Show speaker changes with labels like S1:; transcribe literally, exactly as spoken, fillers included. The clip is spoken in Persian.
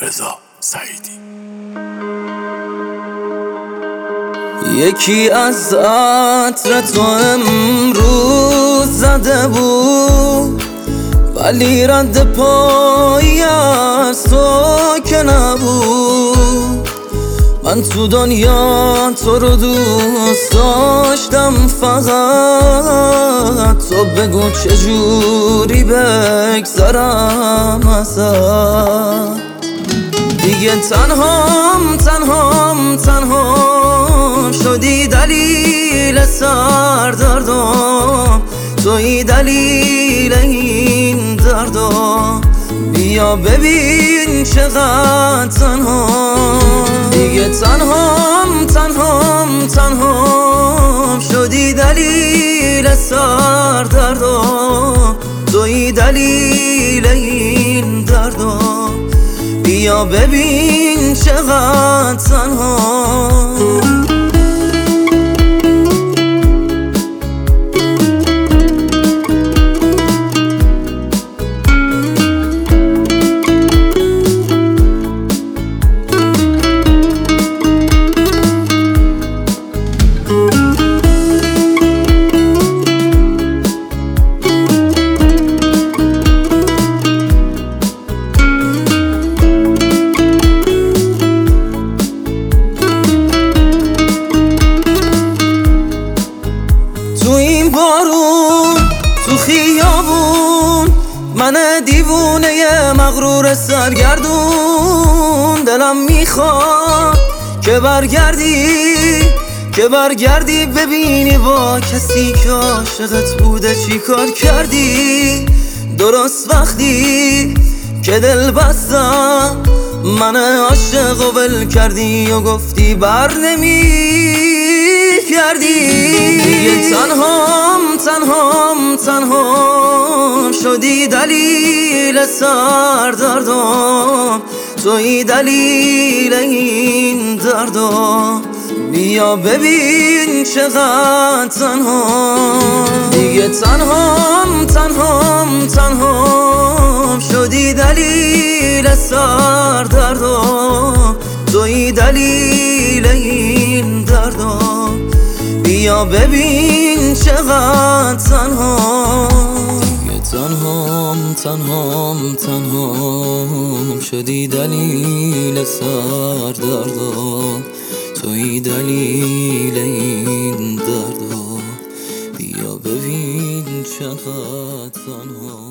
S1: رضا سعیدی.
S2: یکی از عطر تو امروز زده بود، ولی رد پایی از تو که نبود. من تو دنیا تو رو دوست داشتم، فقط تو بگو چجوری بگذرم ازت. دیگه تنهام تنهام تنهام شدی، دلیل سردردم توی دلیل این دردم. بیا ببین چقدر تنهام. دیگه تنهام تنهام تنهام شدی، دلیل سردردم توی دلیل این دردم. بیا ببین چقدر تنهام. بارون تو خیابون، من دیوونه مغرور سرگردون. دلم میخواد که برگردی، که برگردی ببینی با کسی که عاشقت بوده چی کار کردی. درست وقتی که دل بستم، من عاشق و ول کردی و گفتی بر نمی کردی. دیگه تنهام تنهام تنهام شدی، دلیل سردردم توی دلیل این دردم. بیا ببین چقدر تنهام. دیگه تنهام تنهام تنهام شدی، دلیل سردردم توی دلیل این دردم. بیا ببین چقدر تنهام. دیگه تنهام تنهام تنهام شدی، دلیل سردردم توی دلیل این دردم. بیا ببین چقدر تنهام.